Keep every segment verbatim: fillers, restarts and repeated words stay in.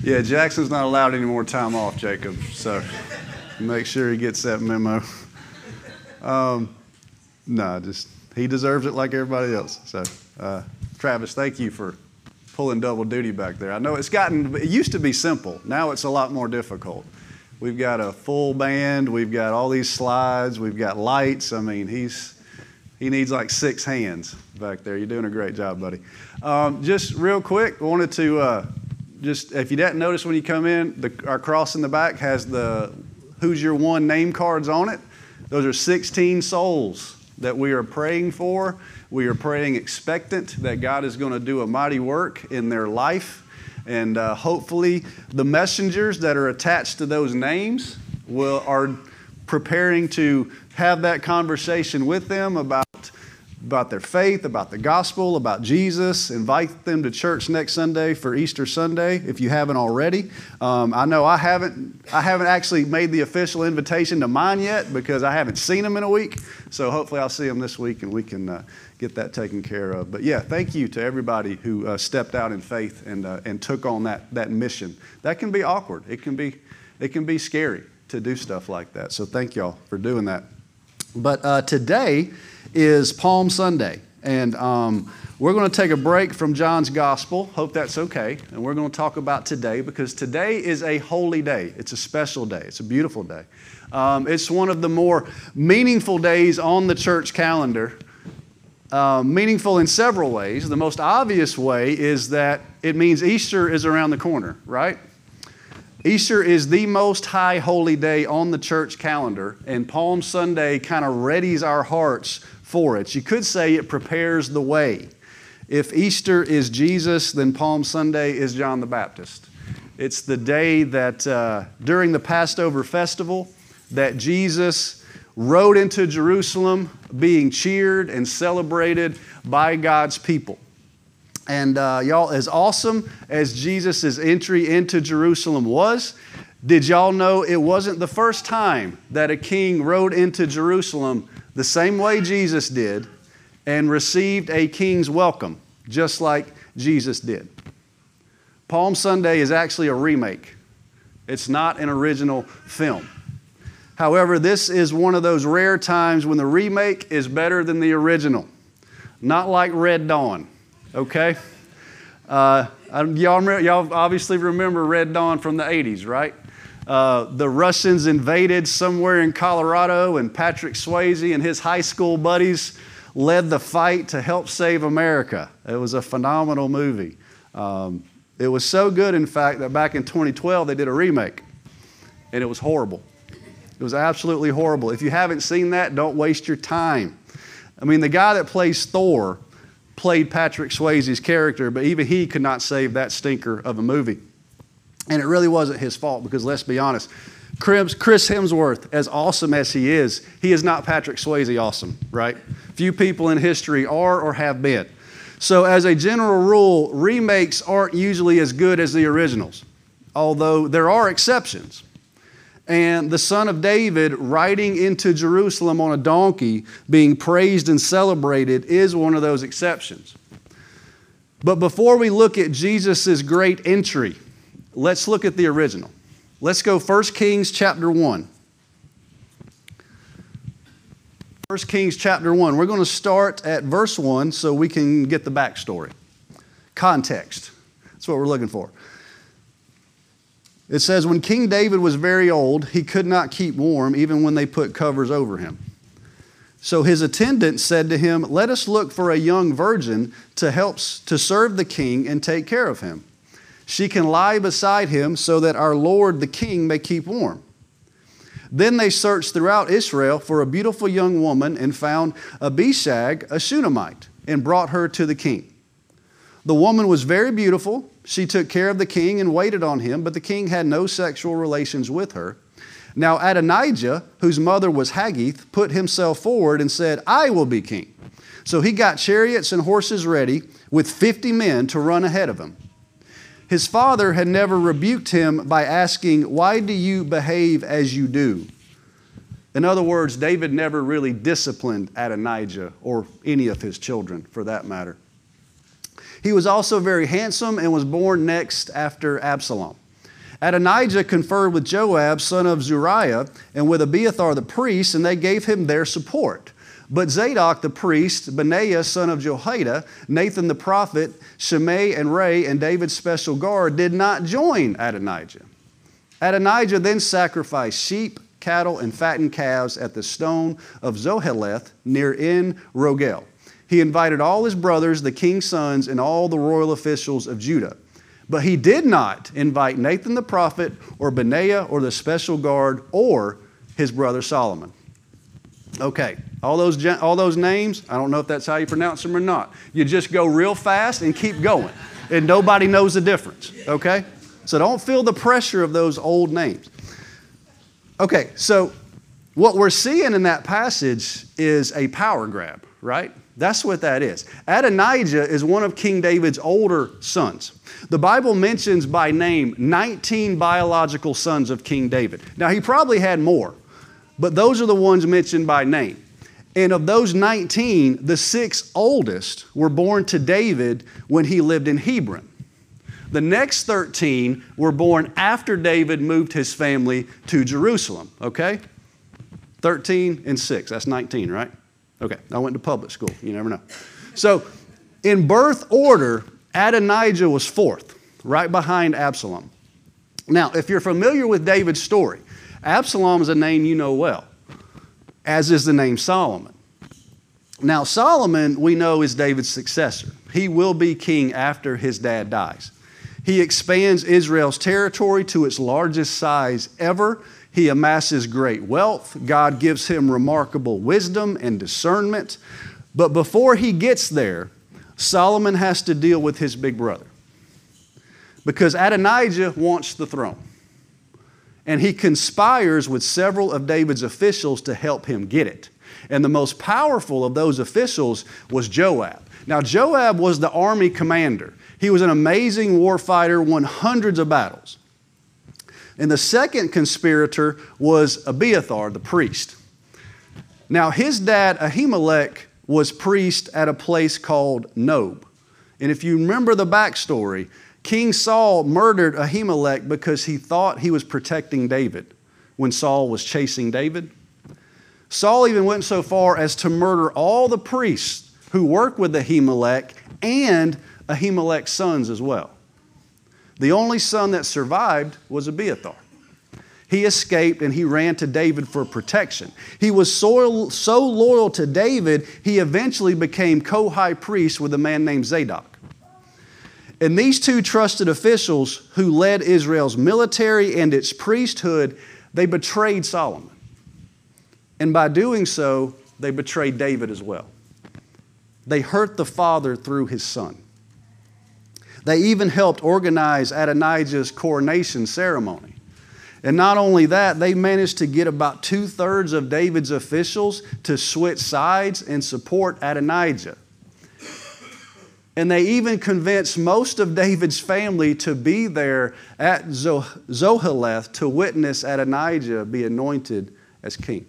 Yeah, Jackson's not allowed any more time off, Jacob, so make sure he gets that memo. Um, no, just he deserves it like everybody else. So, uh, Travis, thank you for pulling double duty back there. I know it's gotten, it used to be simple. Now it's a lot more difficult. We've got a full band. We've got all these slides. We've got lights. I mean, he's he needs like six hands back there. You're doing a great job, buddy. Um, just real quick, I wanted to uh, just, if you didn't notice when you come in, the, our cross in the back has the Who's Your One name cards on it. Those are sixteen souls that we are praying for. We are praying expectant that God is going to do a mighty work in their life. And uh, hopefully the messengers that are attached to those names will are preparing to have that conversation with them about, about their faith, about the gospel, about Jesus. Invite them to church next Sunday for Easter Sunday if you haven't already. Um, I know I haven't I haven't actually made the official invitation to mine yet because I haven't seen them in a week. So hopefully I'll see them this week and we can uh, get that taken care of. But yeah, thank you to everybody who uh, stepped out in faith and uh, and took on that that mission. That can be awkward. It can be it can be scary to do stuff like that. So thank y'all for doing that. But uh, today is Palm Sunday, and um, we're going to take a break from John's Gospel. Hope that's okay. And we're going to talk about today because today is a holy day. It's a special day. It's a beautiful day. Um, it's one of the more meaningful days on the church calendar. Uh, meaningful in several ways. The most obvious way is that it means Easter is around the corner, right? Easter is the most high holy day on the church calendar, and Palm Sunday kind of readies our hearts for it. You could say it prepares the way. If Easter is Jesus, then Palm Sunday is John the Baptist. It's the day that uh, during the Passover festival that Jesus rode into Jerusalem being cheered and celebrated by God's people. And uh, y'all, as awesome as Jesus' entry into Jerusalem was, did y'all know it wasn't the first time that a king rode into Jerusalem the same way Jesus did and received a king's welcome, just like Jesus did? Palm Sunday is actually a remake. It's not an original film. However, this is one of those rare times when the remake is better than the original. Not like Red Dawn. Okay? Uh, y'all, remember, y'all obviously remember Red Dawn from the eighties, right? Uh, the Russians invaded somewhere in Colorado, and Patrick Swayze and his high school buddies led the fight to help save America. It was a phenomenal movie. Um, it was so good, in fact, that back in twenty twelve they did a remake, and it was horrible. It was absolutely horrible. If you haven't seen that, don't waste your time. I mean, the guy that plays Thor played Patrick Swayze's character, but even he could not save that stinker of a movie. And it really wasn't his fault because, let's be honest, Chris Hemsworth, as awesome as he is, he is not Patrick Swayze awesome, right? Few people in history are or have been. So as a general rule, remakes aren't usually as good as the originals, although there are exceptions. And the Son of David riding into Jerusalem on a donkey, being praised and celebrated, is one of those exceptions. But before we look at Jesus' great entry, let's look at the original. Let's go First Kings chapter one. First Kings chapter one. We're going to start at verse one so we can get the backstory. Context. That's what we're looking for. It says, when King David was very old, he could not keep warm even when they put covers over him. So his attendants said to him, let us look for a young virgin to help to serve the king and take care of him. She can lie beside him so that our Lord the king may keep warm. Then they searched throughout Israel for a beautiful young woman and found Abishag, a Shunammite, and brought her to the king. The woman was very beautiful. She took care of the king and waited on him, but the king had no sexual relations with her. Now Adonijah, whose mother was Haggith, put himself forward and said, I will be king. So he got chariots and horses ready with fifty men to run ahead of him. His father had never rebuked him by asking, why do you behave as you do? In other words, David never really disciplined Adonijah or any of his children for that matter. He was also very handsome and was born next after Absalom. Adonijah conferred with Joab, son of Zeruiah, and with Abiathar the priest, and they gave him their support. But Zadok the priest, Benaiah son of Jehoiada, Nathan the prophet, Shimei and Ray, and David's special guard did not join Adonijah. Adonijah then sacrificed sheep, cattle, and fattened calves at the stone of Zoheleth near En Rogel. He invited all his brothers, the king's sons, and all the royal officials of Judah. But he did not invite Nathan the prophet or Benaiah or the special guard or his brother Solomon. Okay, all those, all those names, I don't know if that's how you pronounce them or not. You just go real fast and keep going, and nobody knows the difference, okay? So don't feel the pressure of those old names. Okay, so what we're seeing in that passage is a power grab, right? That's what that is. Adonijah is one of King David's older sons. The Bible mentions by name nineteen biological sons of King David. Now, he probably had more, but those are the ones mentioned by name. And of those nineteen, the six oldest were born to David when he lived in Hebron. The next thirteen were born after David moved his family to Jerusalem, okay? thirteen and six, that's nineteen, right? Okay, I went to public school, you never know. So, in birth order, Adonijah was fourth, right behind Absalom. Now, if you're familiar with David's story, Absalom is a name you know well, as is the name Solomon. Now, Solomon, we know, is David's successor. He will be king after his dad dies. He expands Israel's territory to its largest size ever. He amasses great wealth. God gives him remarkable wisdom and discernment. But before he gets there, Solomon has to deal with his big brother, because Adonijah wants the throne. And he conspires with several of David's officials to help him get it. And the most powerful of those officials was Joab. Now, Joab was the army commander. He was an amazing war fighter, won hundreds of battles. And the second conspirator was Abiathar, the priest. Now, his dad, Ahimelech, was priest at a place called Nob. And if you remember the backstory, King Saul murdered Ahimelech because he thought he was protecting David when Saul was chasing David. Saul even went so far as to murder all the priests who worked with Ahimelech and Ahimelech's sons as well. The only son that survived was Abiathar. He escaped and he ran to David for protection. He was so, so loyal to David, he eventually became co-high priest with a man named Zadok. And these two trusted officials who led Israel's military and its priesthood, they betrayed Solomon. And by doing so, they betrayed David as well. They hurt the father through his son. They even helped organize Adonijah's coronation ceremony. And not only that, they managed to get about two-thirds of David's officials to switch sides and support Adonijah. And they even convinced most of David's family to be there at Zoheleth to witness Adonijah be anointed as king.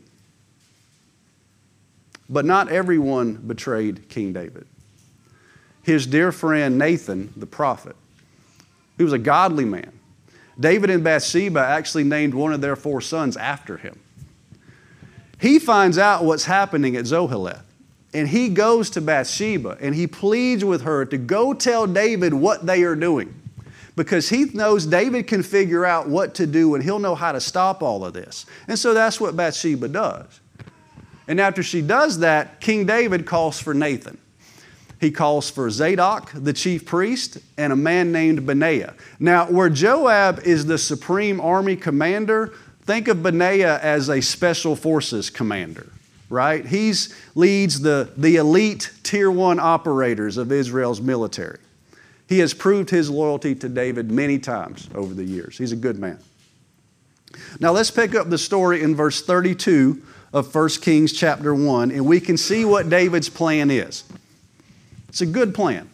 But not everyone betrayed King David. His dear friend Nathan, the prophet, he was a godly man. David and Bathsheba actually named one of their four sons after him. He finds out what's happening at Zoheleth, and he goes to Bathsheba, and he pleads with her to go tell David what they are doing, because he knows David can figure out what to do, and he'll know how to stop all of this. And so that's what Bathsheba does. And after she does that, King David calls for Nathan. He calls for Zadok, the chief priest, and a man named Benaiah. Now, where Joab is the supreme army commander, think of Benaiah as a special forces commander, right? He leads the, the elite tier one operators of Israel's military. He has proved his loyalty to David many times over the years. He's a good man. Now, let's pick up the story in verse thirty-two of First Kings chapter one, and we can see what David's plan is. It's a good plan.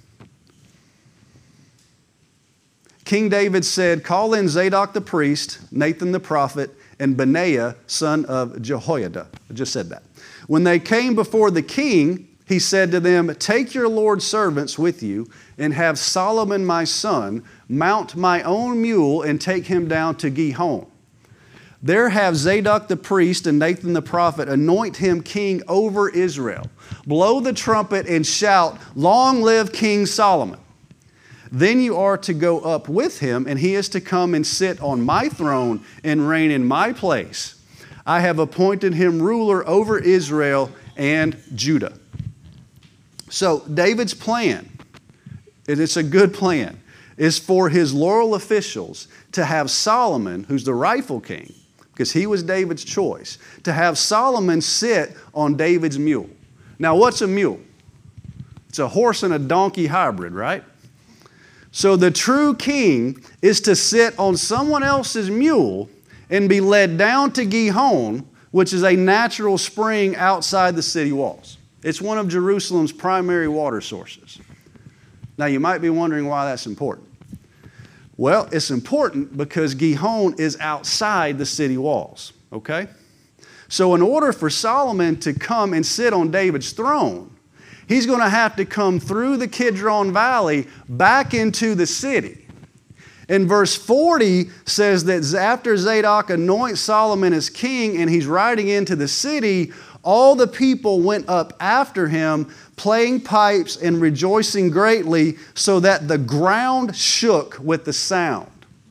King David said, "Call in Zadok the priest, Nathan the prophet, and Benaiah, son of Jehoiada." I just said that. When they came before the king, he said to them, take your Lord's servants with you and have Solomon my son mount my own mule and take him down to Gihon. There have Zadok the priest and Nathan the prophet anoint him king over Israel. Blow the trumpet and shout, long live King Solomon. Then you are to go up with him, and he is to come and sit on my throne and reign in my place. I have appointed him ruler over Israel and Judah. So David's plan, and it's a good plan, is for his loyal officials to have Solomon, who's the rightful king, because he was David's choice, to have Solomon sit on David's mule. Now, what's a mule? It's a horse and a donkey hybrid, right? So the true king is to sit on someone else's mule and be led down to Gihon, which is a natural spring outside the city walls. It's one of Jerusalem's primary water sources. Now, you might be wondering why that's important. Well, it's important because Gihon is outside the city walls, okay? So in order for Solomon to come and sit on David's throne, he's going to have to come through the Kidron Valley back into the city. And verse forty says that after Zadok anoints Solomon as king and he's riding into the city, all the people went up after him, playing pipes and rejoicing greatly, so that the ground shook with the sound.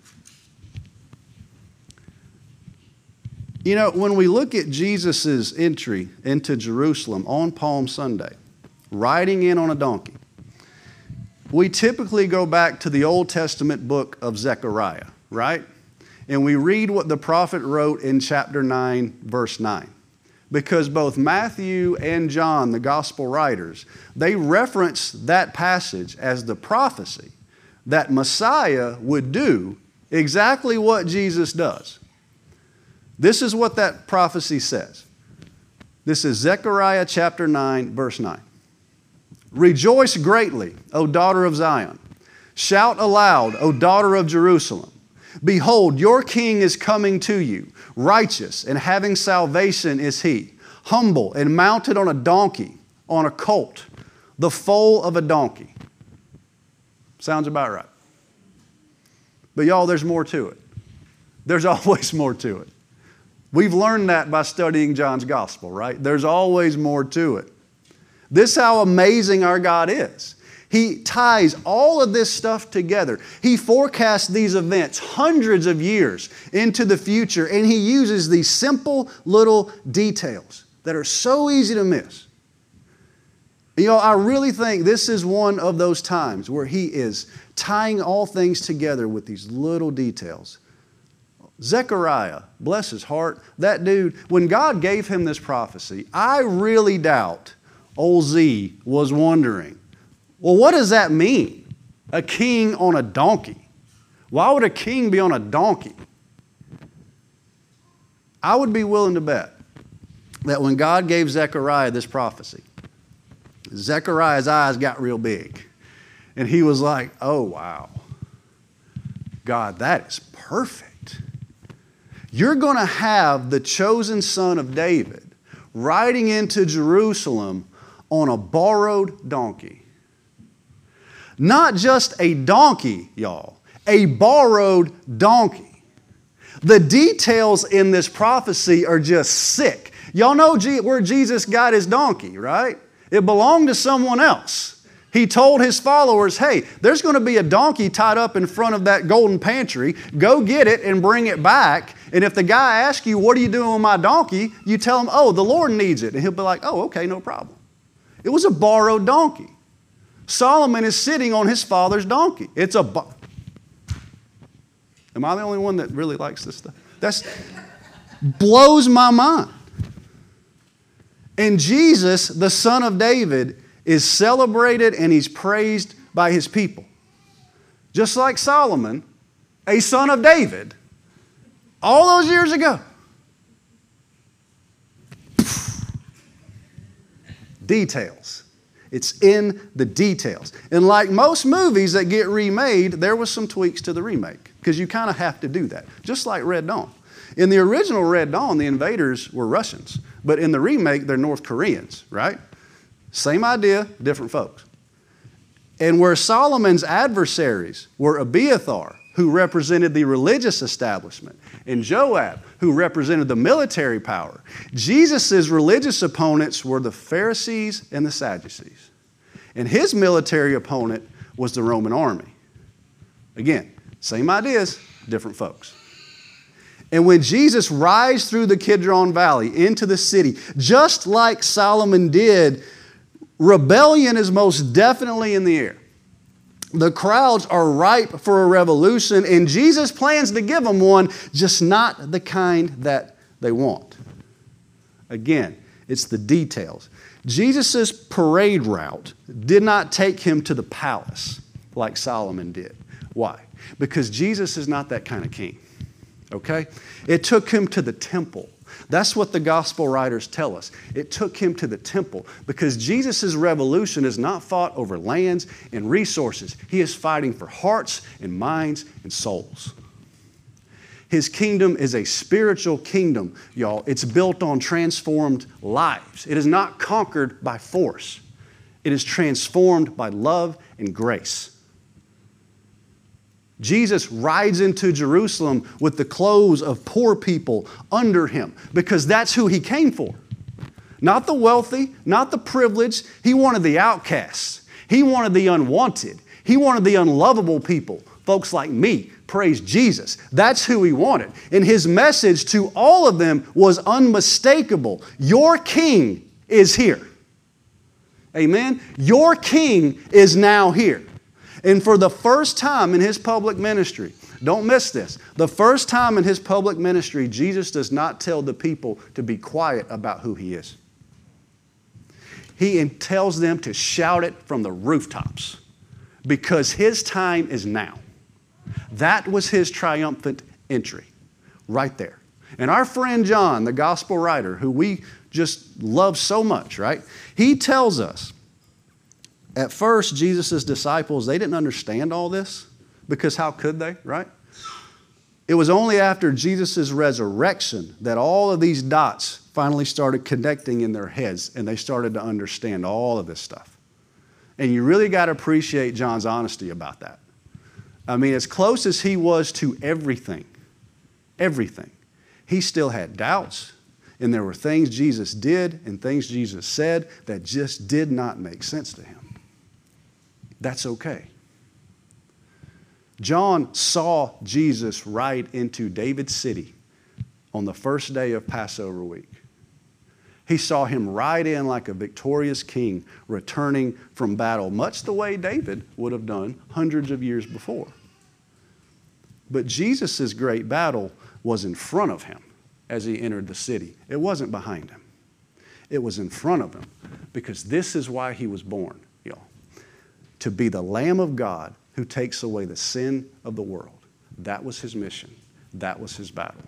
You know, when we look at Jesus' entry into Jerusalem on Palm Sunday, riding in on a donkey, we typically go back to the Old Testament book of Zechariah, right? And we read what the prophet wrote in chapter nine, verse nine. Because both Matthew and John, the gospel writers, they reference that passage as the prophecy that Messiah would do exactly what Jesus does. This is what that prophecy says. This is Zechariah chapter nine, verse nine. Rejoice greatly, O daughter of Zion. Shout aloud, O daughter of Jerusalem. Behold, your king is coming to you. Righteous and having salvation is he. Humble and mounted on a donkey, on a colt, the foal of a donkey. Sounds about right. But y'all, there's more to it. There's always more to it. We've learned that by studying John's gospel, right? There's always more to it. This is how amazing our God is. He ties all of this stuff together. He forecasts these events hundreds of years into the future, and He uses these simple little details that are so easy to miss. You know, I really think this is one of those times where He is tying all things together with these little details. Zechariah, bless his heart, that dude, when God gave him this prophecy, I really doubt old Z was wondering, well, what does that mean? A king on a donkey. Why would a king be on a donkey? I would be willing to bet that when God gave Zechariah this prophecy, Zechariah's eyes got real big. And he was like, oh, wow. God, that is perfect. You're going to have the chosen son of David riding into Jerusalem on a borrowed donkey. Not just a donkey, y'all, a borrowed donkey. The details in this prophecy are just sick. Y'all know where Jesus got his donkey, right? It belonged to someone else. He told his followers, hey, there's going to be a donkey tied up in front of that golden pantry. Go get it and bring it back. And if the guy asks you, what are you doing with my donkey? You tell him, oh, the Lord needs it. And he'll be like, oh, okay, no problem. It was a borrowed donkey. Solomon is sitting on his father's donkey. It's a... Bo- Am I the only one that really likes this stuff? That blows my mind. And Jesus, the Son of David, is celebrated and He's praised by His people. Just like Solomon, a son of David, all those years ago. Details. It's in the details. And like most movies that get remade, there was some tweaks to the remake because you kind of have to do that. Just like Red Dawn. In the original Red Dawn, the invaders were Russians. But in the remake, they're North Koreans, right? Same idea, different folks. And where Solomon's adversaries were Abiathar, who represented the religious establishment, and Joab, who represented the military power, Jesus' religious opponents were the Pharisees and the Sadducees. And his military opponent was the Roman army. Again, same ideas, different folks. And when Jesus rides through the Kidron Valley into the city, just like Solomon did, rebellion is most definitely in the air. The crowds are ripe for a revolution, and Jesus plans to give them one, just not the kind that they want. Again, it's the details. Jesus' parade route did not take him to the palace like Solomon did. Why? Because Jesus is not that kind of king. Okay? It took him to the temple. That's what the gospel writers tell us. It took him to the temple because Jesus' revolution is not fought over lands and resources. He is fighting for hearts and minds and souls. His kingdom is a spiritual kingdom, y'all. It's built on transformed lives. It is not conquered by force. It is transformed by love and grace. Jesus rides into Jerusalem with the clothes of poor people under him because that's who he came for. Not the wealthy, not the privileged. He wanted the outcasts. He wanted the unwanted. He wanted the unlovable people. Folks like me, praise Jesus. That's who he wanted. And his message to all of them was unmistakable. Your king is here. Amen? Your king is now here. And for the first time in his public ministry, don't miss this, the first time in his public ministry, Jesus does not tell the people to be quiet about who he is. He tells them to shout it from the rooftops because his time is now. That was his triumphant entry right there. And our friend John, the gospel writer, who we just love so much, right? He tells us, at first, Jesus' disciples, they didn't understand all this because how could they, right? It was only after Jesus' resurrection that all of these dots finally started connecting in their heads and they started to understand all of this stuff. And you really got to appreciate John's honesty about that. I mean, as close as he was to everything, everything, he still had doubts, and there were things Jesus did and things Jesus said that just did not make sense to him. That's okay. John saw Jesus ride into David's city on the first day of Passover week. He saw him ride in like a victorious king returning from battle, much the way David would have done hundreds of years before. But Jesus' great battle was in front of him as he entered the city. It wasn't behind him. It was in front of him because this is why he was born, y'all. To be the Lamb of God who takes away the sin of the world. That was his mission. That was his battle.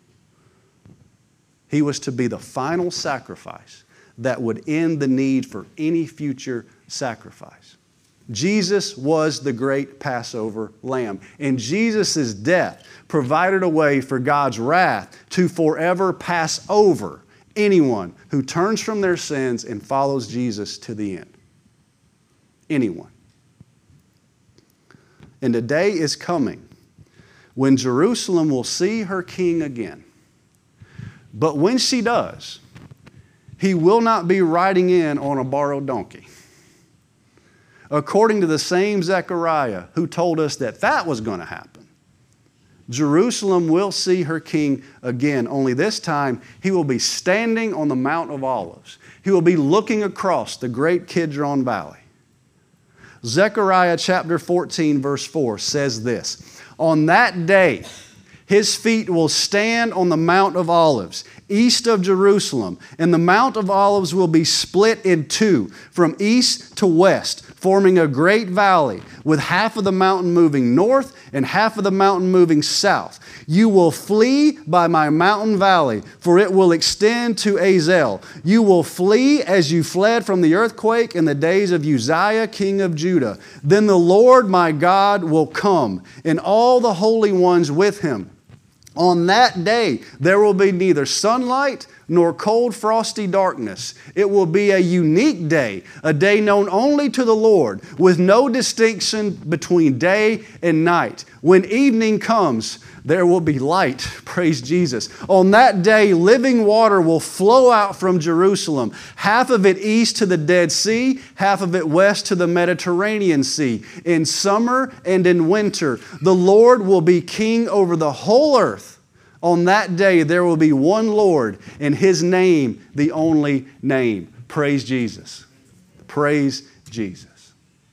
He was to be the final sacrifice that would end the need for any future sacrifice. Jesus was the great Passover lamb. And Jesus' death provided a way for God's wrath to forever pass over anyone who turns from their sins and follows Jesus to the end. Anyone. And a day is coming when Jerusalem will see her king again. But when she does, he will not be riding in on a borrowed donkey. According to the same Zechariah who told us that that was going to happen, Jerusalem will see her king again, only this time he will be standing on the Mount of Olives. He will be looking across the great Kidron Valley. Zechariah chapter fourteen verse four says this, "On that day his feet will stand on the Mount of Olives, east of Jerusalem, and the Mount of Olives will be split in two, from east to west, forming a great valley, with half of the mountain moving north and half of the mountain moving south. You will flee by my mountain valley, for it will extend to Azel. You will flee as you fled from the earthquake in the days of Uzziah, king of Judah. Then the Lord my God will come, and all the holy ones with him. On that day, there will be neither sunlight nor cold frosty darkness. It will be a unique day, a day known only to the Lord, with no distinction between day and night. When evening comes, there will be light. Praise Jesus. On that day, living water will flow out from Jerusalem, half of it east to the Dead Sea, half of it west to the Mediterranean Sea. In summer and in winter, the Lord will be king over the whole earth. On that day, there will be one Lord, and His name, the only name. Praise Jesus. Praise Jesus.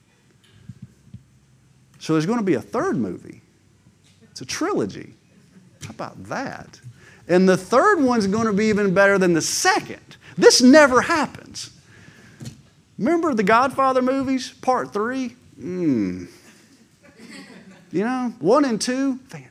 So there's going to be a third movie. It's a trilogy. How about that? And the third one's going to be even better than the second. This never happens. Remember the Godfather movies, part three? Mm. You know, one and two, fantastic.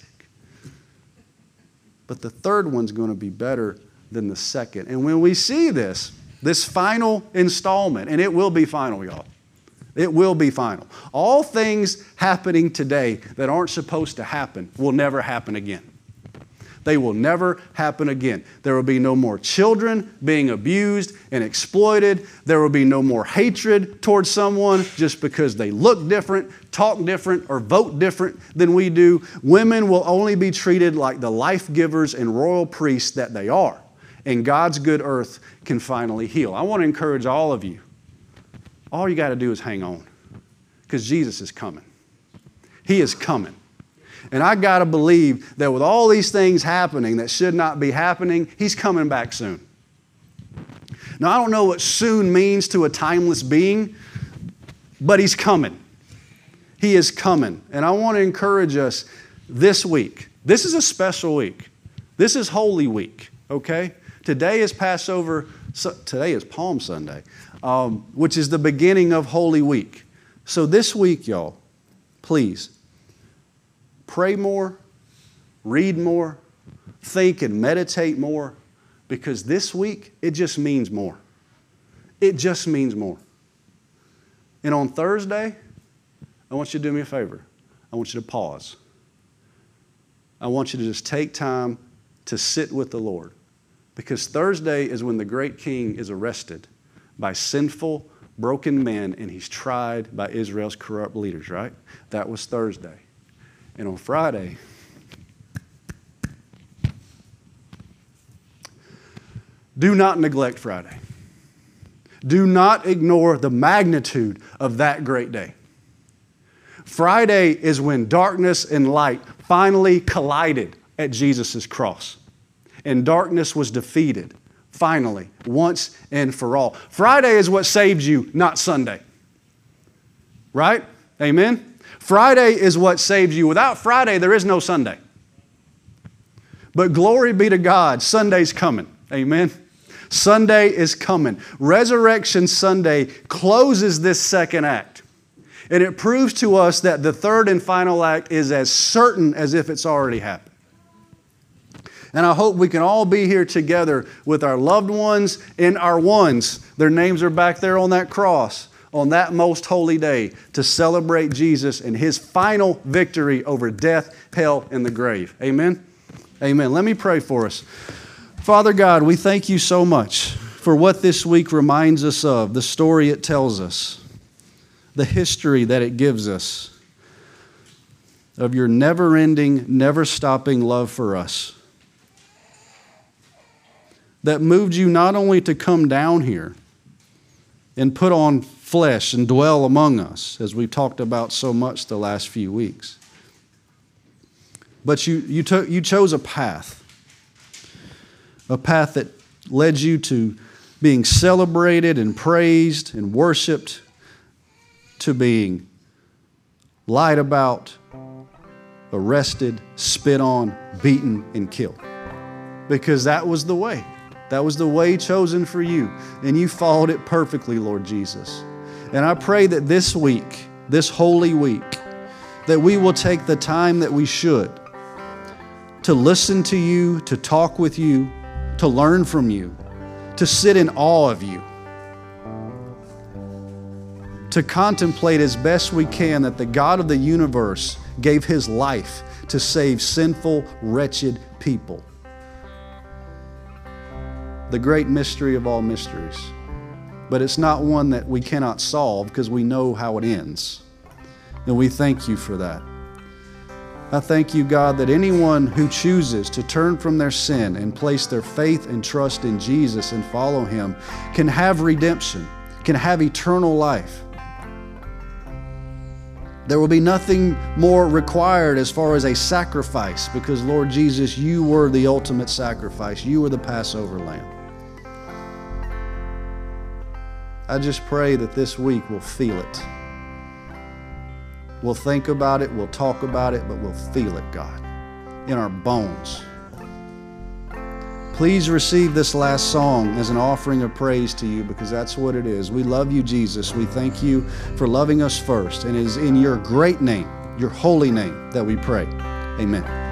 But the third one's going to be better than the second. And when we see this, this final installment, and it will be final, y'all. It will be final. All things happening today that aren't supposed to happen will never happen again. They will never happen again. There will be no more children being abused and exploited. There will be no more hatred towards someone just because they look different, talk different, or vote different than we do. Women will only be treated like the life givers and royal priests that they are. And God's good earth can finally heal. I want to encourage all of you. All you got to do is hang on, because Jesus is coming. He is coming. And I got to believe that with all these things happening that should not be happening, He's coming back soon. Now, I don't know what soon means to a timeless being, but He's coming. He is coming. And I want to encourage us this week. This is a special week. This is Holy Week, okay? Today is Passover. So, today is Palm Sunday, um, which is the beginning of Holy Week. So this week, y'all, please, pray more, read more, think and meditate more, because this week, it just means more. It just means more. And on Thursday, I want you to do me a favor. I want you to pause. I want you to just take time to sit with the Lord, because Thursday is when the great King is arrested by sinful, broken men, and He's tried by Israel's corrupt leaders, right? That was Thursday. And on Friday, do not neglect Friday. Do not ignore the magnitude of that great day. Friday is when darkness and light finally collided at Jesus' cross. And darkness was defeated, finally, once and for all. Friday is what saved you, not Sunday. Right? Amen? Friday is what saves you. Without Friday, there is no Sunday. But glory be to God, Sunday's coming. Amen? Sunday is coming. Resurrection Sunday closes this second act. And it proves to us that the third and final act is as certain as if it's already happened. And I hope we can all be here together with our loved ones and our ones. Their names are back there on that cross on that most holy day to celebrate Jesus and His final victory over death, hell, and the grave. Amen? Amen. Let me pray for us. Father God, we thank You so much for what this week reminds us of, the story it tells us, the history that it gives us of Your never-ending, never-stopping love for us that moved You not only to come down here and put on flesh and dwell among us, as we've talked about so much the last few weeks, but you, you, took, you chose a path, a path that led You to being celebrated and praised and worshiped, to being lied about, arrested, spit on, beaten, and killed. Because that was the way. That was the way chosen for You. And You followed it perfectly, Lord Jesus. And I pray that this week, this holy week, that we will take the time that we should to listen to You, to talk with You, to learn from You, to sit in awe of You, to contemplate as best we can that the God of the universe gave His life to save sinful, wretched people. the great mystery of all mysteries. But it's not one that we cannot solve because we know how it ends. And we thank you for that. I thank you, God, that anyone who chooses to turn from their sin and place their faith and trust in Jesus and follow Him can have redemption, can have eternal life. There will be nothing more required as far as a sacrifice because, Lord Jesus, you were the ultimate sacrifice. You were the Passover lamb. I just pray that this week we'll feel it. We'll think about it, we'll talk about it, but we'll feel it, God, in our bones. Please receive this last song as an offering of praise to you because that's what it is. We love you, Jesus. We thank you for loving us first. And it is in your great name, your holy name, that we pray. Amen.